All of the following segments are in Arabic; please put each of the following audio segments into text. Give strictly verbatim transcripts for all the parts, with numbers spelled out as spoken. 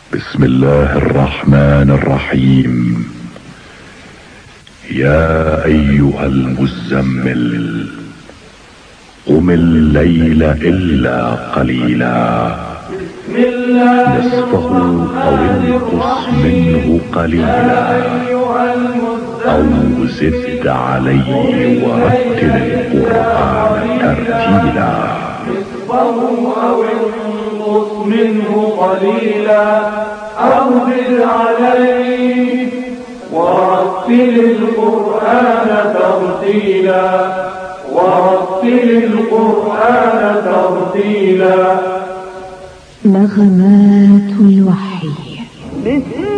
بسم الله الرحمن الرحيم. يا ايها المزمل قم الليل الا قليلا نصفه او انقص منه قليلا او زد عليه ورتل القرآن ترتيلا أو انقص منه قليلا أو زد عليه ورتل القرآن ترتيلا ورتل القرآن ترتيلا. نغمات الوحي. بسم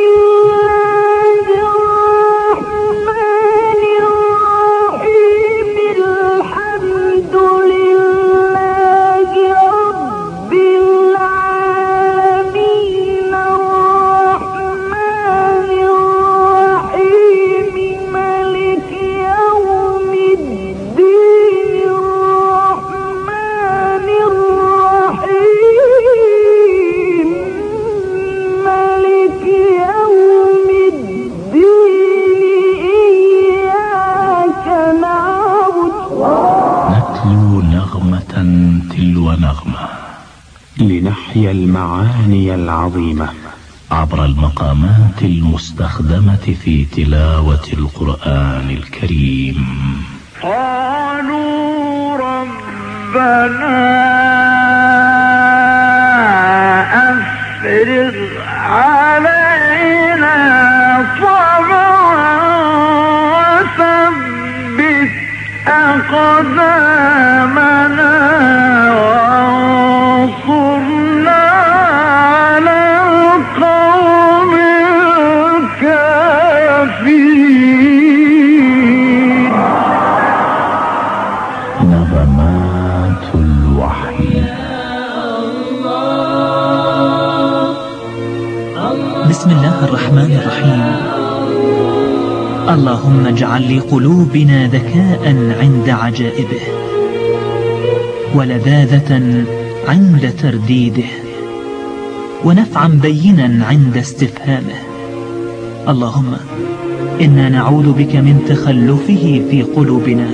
تلو نغمة لنحيا المعاني العظيمة عبر المقامات المستخدمة في تلاوة القرآن الكريم. قالوا ربنا أفرغ علينا صبرا وثبت أقدامنا وانصرنا على القوم الكافرين. نغمات الوحي. بسم الله الرحمن الرحيم. اللهم اجعل لقلوبنا ذكاء عند عجائبه ولذاذة عند ترديده ونفعا بينا عند استفهامه. اللهم إنا نعوذ بك من تخلفه في قلوبنا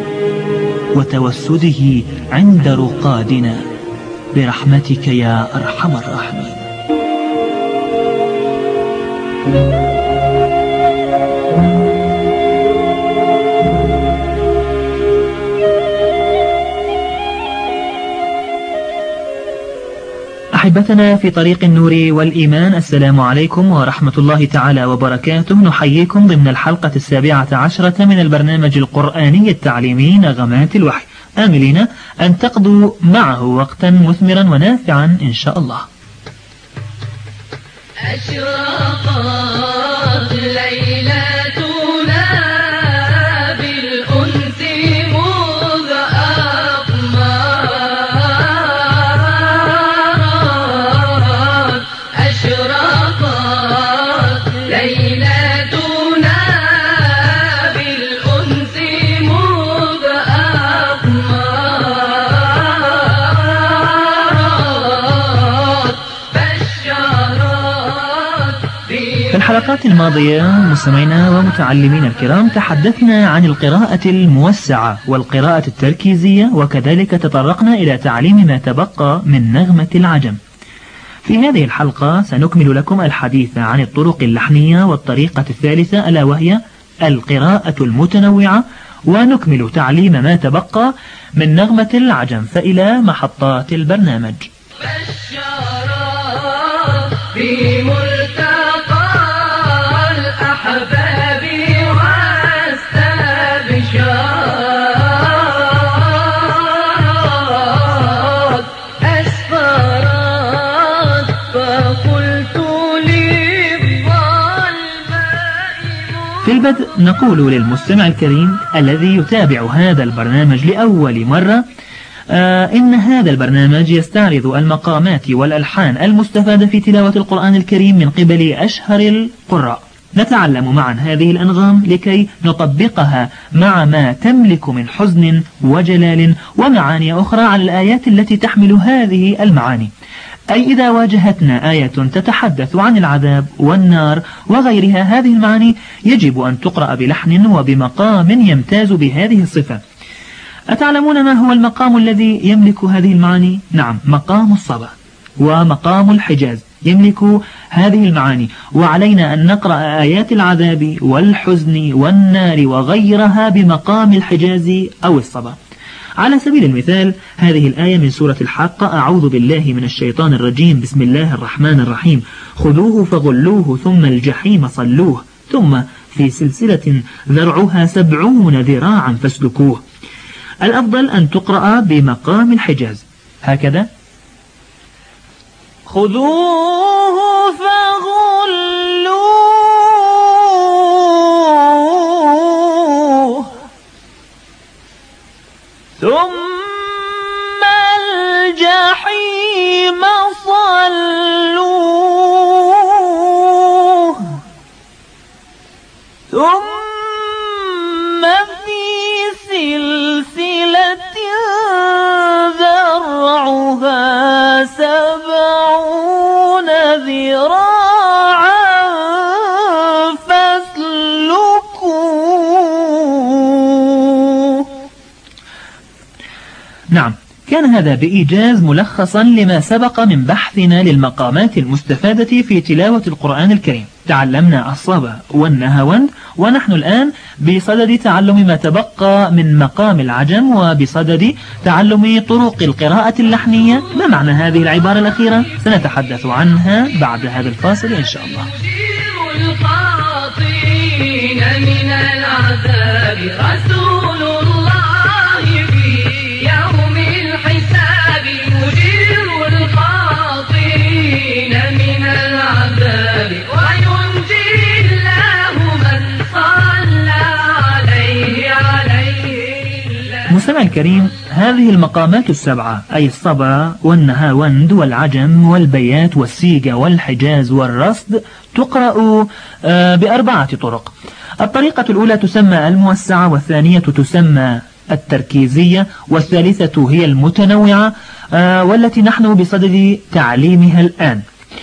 وتوسده عند رقادنا برحمتك يا أرحم الراحمين. أحبتنا في طريق النور والإيمان، السلام عليكم ورحمة الله تعالى وبركاته. نحييكم ضمن الحلقة السابعة عشرة من البرنامج القرآني التعليمي نغمات الوحي، آملين أن تقضوا معه وقتا مثمرا ونافعا إن شاء الله. أشرقت ليلتنا بالأنس مذ أقمرت. أشرقت ليلتنا بالأنس مذ أقمرت. بشرت في الحلقات الماضية مستمعينا ومتعلمين الكرام تحدثنا عن القراءة الموسعة والقراءة التركيزية، وكذلك تطرقنا إلى تعليم ما تبقى من نغمة العجم. في هذه الحلقة سنكمل لكم الحديث عن الطرق اللحنية والطريقة الثالثة ألا وهي القراءة المتنوعة، ونكمل تعليم ما تبقى من نغمة العجم. فإلى محطات البرنامج. بشرت في ملتقى الأحباب واستبشرت. أسفرت فقلت في البدء نقول للمستمع الكريم الذي يتابع هذا البرنامج لأول مرة آه إن هذا البرنامج يستعرض المقامات والألحان المستفادة في تلاوة القرآن الكريم من قبل أشهر القراء. نتعلم معا هذه الأنغام لكي نطبقها مع ما تملك من حزن وجلال ومعاني أخرى على الآيات التي تحمل هذه المعاني. أي إذا واجهتنا آية تتحدث عن العذاب والنار وغيرها، هذه المعاني يجب أن تقرأ بلحن وبمقام يمتاز بهذه الصفة. أتعلمون ما هو المقام الذي يملك هذه المعاني؟ نعم، مقام الصبا ومقام الحجاز يملك هذه المعاني، وعلينا أن نقرأ آيات العذاب والحزن والنار وغيرها بمقام الحجاز أو الصبا. على سبيل المثال هذه الآية من سورة الحاقة: أعوذ بالله من الشيطان الرجيم، بسم الله الرحمن الرحيم، خذوه فغلوه ثم الجحيم صلوه ثم في سلسلة ذرعها سبعون ذراعا فاسلكوه. الأفضل أن تقرأ بمقام الحجاز هكذا: خذوه فغلوه ثم الجحيم صلوه ثم في سلسلة ذرعها سبعون ذراعا فاسلكوه. نعم، كان هذا بإيجاز ملخصا لما سبق من بحثنا للمقامات المستفادة في تلاوة القرآن الكريم. تعلمنا الصبا والنهاوند، ونحن الآن بصدد تعلم ما تبقى من مقام العجم وبصدد تعلم طرق القراءة اللحنية. ما معنى هذه العبارة الأخيرة؟ سنتحدث عنها بعد هذا الفاصل إن شاء الله. من العذاب رسول الله في يوم الحساب، مجير الخاطئين من العذاب، وينجي الله من صلى عليه عليه الله. مستمع الكريم، هذه المقامات السبعة أي الصبا والنهاوند والعجم والبيات والسيجة والحجاز والرصد تقرأ بأربعة طرق. الطريقة الأولى تسمى الموسعة، والثانية تسمى التركيزية، والثالثة هي المتنوعة والتي نحن بصدد تعليمها الآن.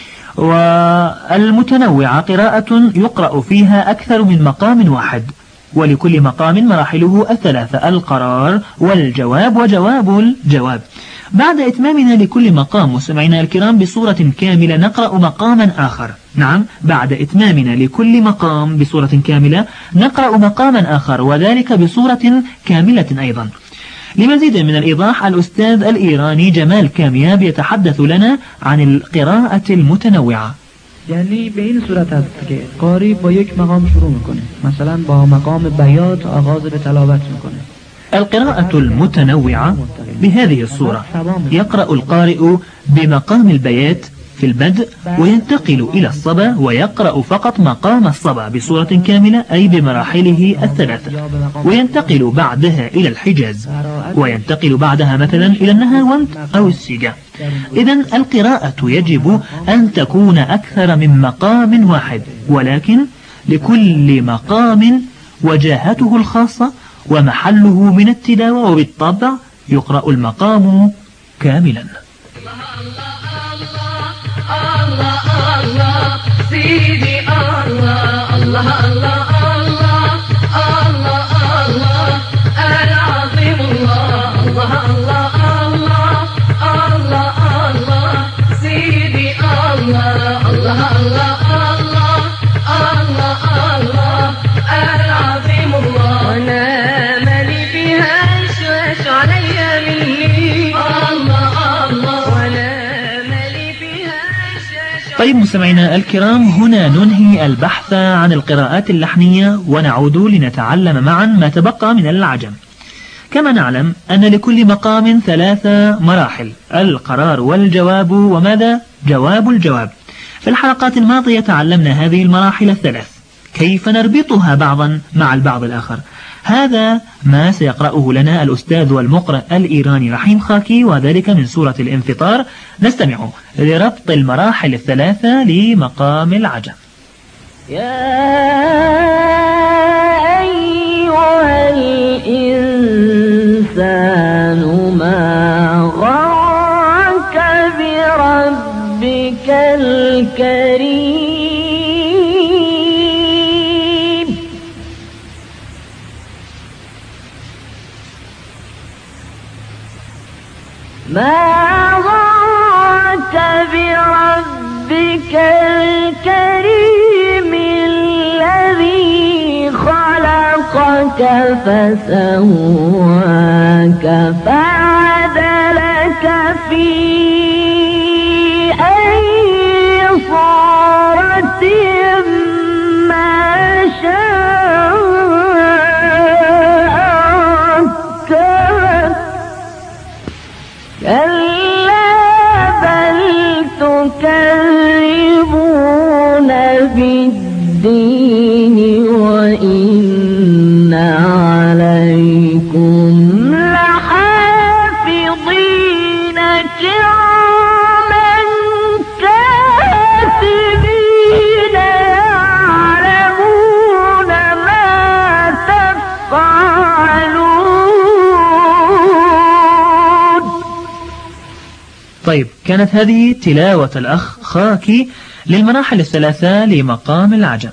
والمتنوعة قراءة يقرأ فيها أكثر من مقام واحد، ولكل مقام مراحله الثلاثة: القرار والجواب وجواب الجواب. بعد إتمامنا لكل مقام مستمعينا الكرام بصورة كاملة نقرأ مقاما آخر. نعم، بعد إتمامنا لكل مقام بصورة كاملة نقرأ مقاما آخر، وذلك بصورة كاملة أيضا. لمزيد من الإيضاح، الأستاذ الإيراني جمال کامیاب يتحدث لنا عن القراءة المتنوعة. یعنی به این صورت است که قاری با یک مقام شروع میکنه، مثلا با مقام بیات آغاز به تلاوت میکنه. القراءة المتنوعة بهذه الصورة: يقرأ القارئ بمقام البيات في البدء، وينتقل إلى الصبا ويقرأ فقط مقام الصبا بصورة كاملة أي بمراحله الثلاثة، وينتقل بعدها إلى الحجاز، وينتقل بعدها مثلا إلى النهاوند أو السيجة. إذن القراءة يجب أن تكون أكثر من مقام واحد، ولكن لكل مقام وجاهته الخاصة ومحله من التلاوة، وبالطبع يقرأ المقام كاملا. الله الله سيدي الله الله الله الله الله الله العظيم الله الله الله الله الله الله سيدي الله الله الله الله الله الله العظيم الله. وانا مالي فيها شوش عليا مني الله الله. طيب مستمعينا الكرام، هنا ننهي البحث عن القراءات اللحنية ونعود لنتعلم معا ما تبقى من العجم. كما نعلم أن لكل مقام ثلاث مراحل: القرار والجواب وماذا؟ جواب الجواب. في الحلقات الماضية تعلمنا هذه المراحل الثلاث، كيف نربطها بعضا مع البعض الآخر. هذا ما سيقرأه لنا الأستاذ والمقرأ الإيراني رحيم خاكي، وذلك من سورة الانفطار. نستمع لربط المراحل الثلاثة لمقام العجم. يا أيها الإنسان ما غرك بربك ربك الكريم ما غرك بربك الكريم الذي خلقك فسواك فعدلك في أي صورة ما شاء ركبك كلا بل تكذبون بالدين وإن عليكم لحافظين كراما كاتبين يعلمون ما تفعلون. طيب، كانت هذه تلاوة الأخ خاكي للمراحل الثلاثة لمقام العجم.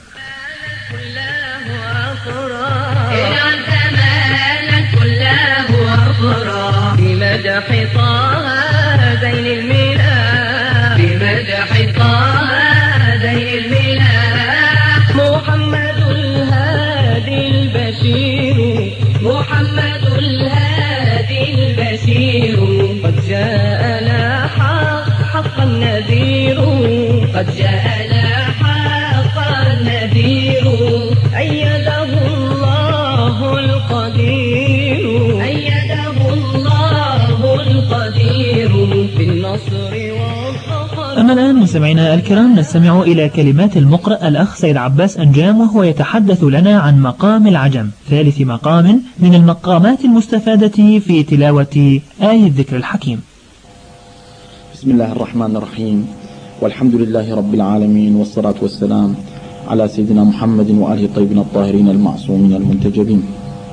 بمدح طه ذين الميلاد بمدح طه ذين الميلاد محمد الهادي البشير محمد الهادي البشير قد جاءنا حق حق النذير قد جاءنا حق النذير أيده الله القدير أيده الله القدير بالنصر والظفر. أما الآن مستمعينا الكرام نستمع إلى كلمات المقرأ الأخ سيد عباس أنجام، وهو يتحدث لنا عن مقام العجم، ثالث مقام من المقامات المستفادة في تلاوة آية الذكر الحكيم. بسم الله الرحمن الرحيم، والحمد لله رب العالمين، والصلاة والسلام على سيدنا محمد وآله الطيبين الطاهرين المعصومين المنتجبين.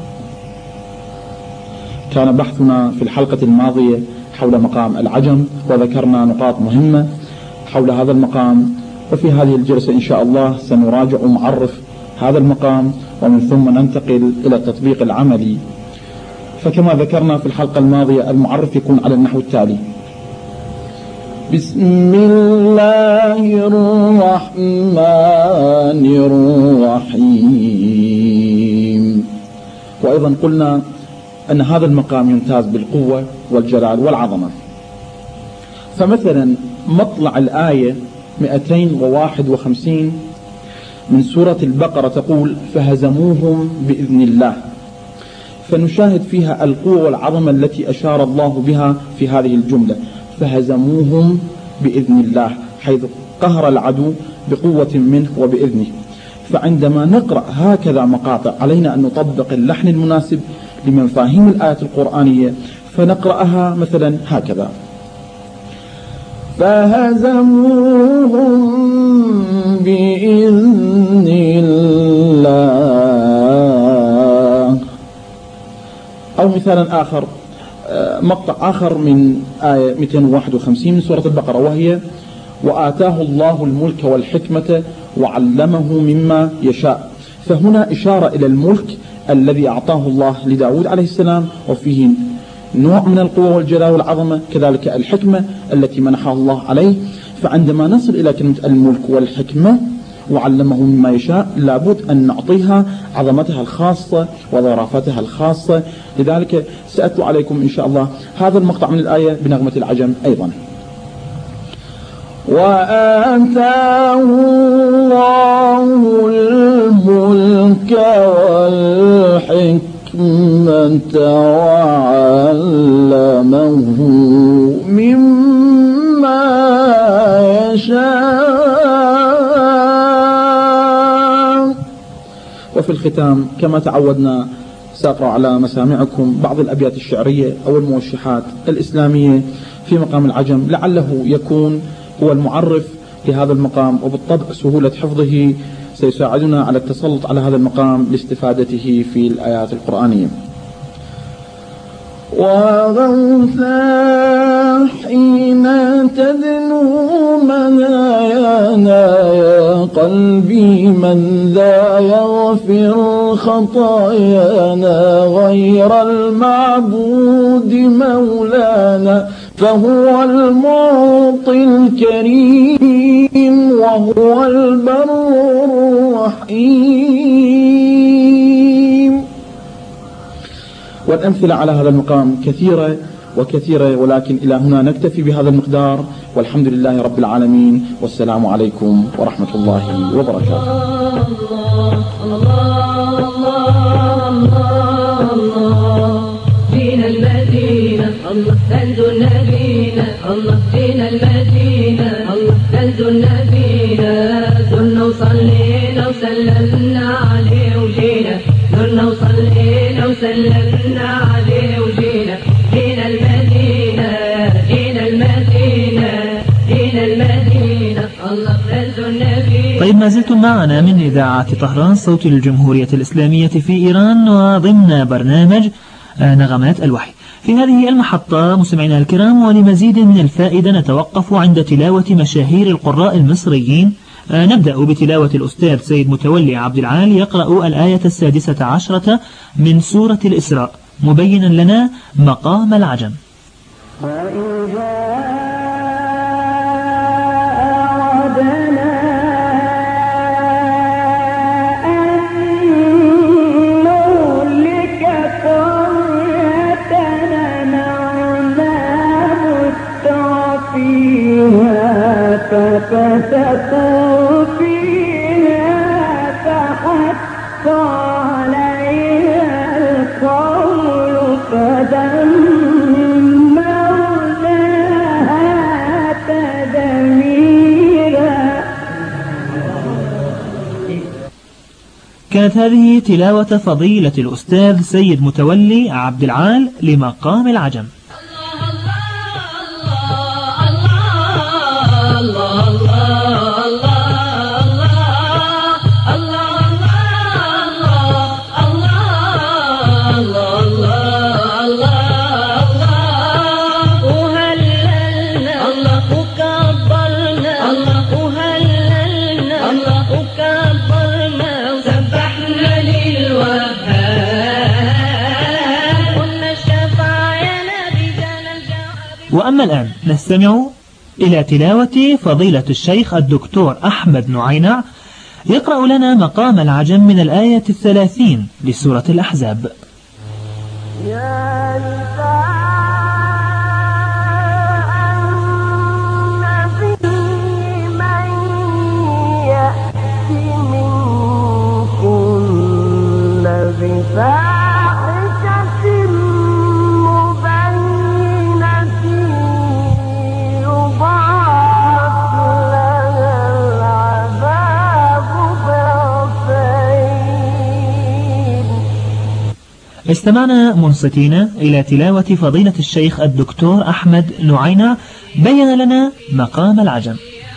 كان بحثنا في الحلقة الماضية حول مقام العجم، وذكرنا نقاط مهمة حول هذا المقام، وفي هذه الجلسة إن شاء الله سنراجع ومعرف هذا المقام، ومن ثم ننتقل إلى التطبيق العملي. فكما ذكرنا في الحلقة الماضية المعرف يكون على النحو التالي: بسم الله الرحمن الرحيم. وأيضا قلنا أن هذا المقام يمتاز بالقوة والجلال والعظمة. فمثلا مطلع الآية مئتين وواحد وخمسين من سورة البقرة تقول: فهزموهم بإذن الله. فنشاهد فيها القوة والعظمة التي أشار الله بها في هذه الجملة، فهزموهم بإذن الله، حيث قهر العدو بقوة منه وبإذنه. فعندما نقرأ هكذا مقاطع علينا أن نطبق اللحن المناسب لمفاهيم الآية القرآنية، فنقرأها مثلا هكذا: فهزموهم بإذن الله. أو مثالا آخر، مقطع آخر من آية مئتين وواحد وخمسين من سورة البقرة، وهي: وآتاه الله الملك والحكمة وعلمه مما يشاء. فهنا إشارة إلى الملك الذي أعطاه الله لداود عليه السلام، وفيه نوع من القوة والجلال والعظمة، كذلك الحكمة التي منحها الله عليه. فعندما نصل إلى كلمة الملك والحكمة وعلمه مما يشاء، لابد أن نعطيها عظمتها الخاصة وظرافتها الخاصة. لذلك سأتلو عليكم إن شاء الله هذا المقطع من الآية بنغمة العجم أيضا: وآتاه الله الملك والحكمة وعلمه مما يشاء. وفي الختام كما تعودنا سأقرأ على مسامعكم بعض الأبيات الشعرية أو الموشحات الإسلامية في مقام العجم، لعله يكون هو المعرف لهذا المقام، وبالطبع سهولة حفظه سيساعدنا على التسلط على هذا المقام لاستفادته في الآيات القرآنية. وغوثا حين تدنون ذنبي من ذا يغفر خطايانا غير المعبود مولانا فهو المعطي الكريم وهو البر الرحيم. والأمثلة على هذا المقام كثيرة وكثيرة، ولكن إلى هنا نكتفي بهذا المقدار، والحمد لله رب العالمين، والسلام عليكم ورحمة الله وبركاته. فينا المدينة الله تنزل نبينا الله فينا المدينة الله تنزل نبينا زرنا وصلينا وسلمنا عليه وجينا زرنا وصلينا وسلمنا عليه وجينا جينا المدينة جينا المدينة جينا المدينة الله تنزل نبينا. طيب، ما زلتم معنا من إذاعة طهران صوت الجمهورية الإسلامية في إيران وضمن برنامج نغمات الوحي. في هذه المحطة مستمعينا الكرام، ولمزيد من الفائدة نتوقف عند تلاوة مشاهير القراء المصريين. نبدأ بتلاوة الأستاذ سيد متولي عبد العال يقرأ الآية السادسة عشرة من سورة الإسراء مبينا لنا مقام العجم. ففسقوا فيها فحق عليها القول فدمرناها تدميرا. كانت هذه تلاوة فضيلة الأستاذ سيد متولي عبد العال لمقام العجم. وأما الآن نستمع إلى تلاوة فضيلة الشيخ الدكتور أحمد نعينع يقرأ لنا مقام العجم من الآية الثلاثين لسورة الأحزاب. يا نساء النبي من يأتي منكن بفاحشة مبينة يضاعف لها العذاب ضعفين. استمعنا منصتين إلى تلاوة فضيلة الشيخ الدكتور أحمد نعينع بين لنا مقام العجم.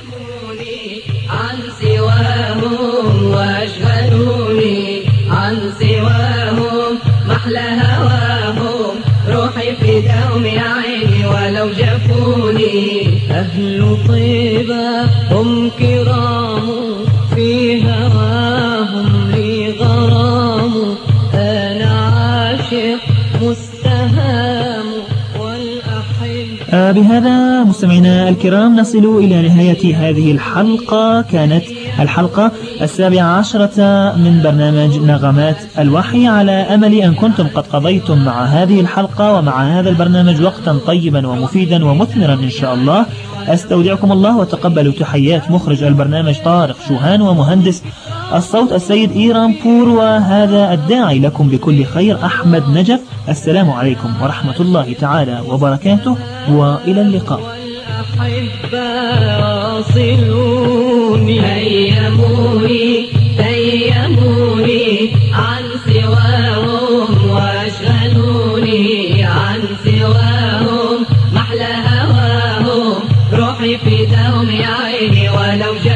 عن سواهم واشغلوني عن سواهم محلى هواهم روحي في دوم عيني ولو جفوني. أهل طيبة هم كرام في هواهم لي غرام أنا عاشق مستهام والأحب. بهذا مستمعينا الكرام نصل إلى نهاية هذه الحلقة. كانت الحلقة السابعة عشرة من برنامج نغمات الوحي، على أمل أن كنتم قد قضيتم مع هذه الحلقة ومع هذا البرنامج وقتا طيبا ومفيدا ومثمرا إن شاء الله. أستودعكم الله وتقبلوا تحيات مخرج البرنامج طارق شوهان ومهندس الصوت السيد إيران بور، وهذا الداعي لكم بكل خير أحمد نجف. السلام عليكم ورحمة الله تعالى وبركاته، وإلى اللقاء. واصلوني هيموني هيموني عن سواهم واشغلوني عن سواهم محلى هواهم روحي في دوم عيني ولو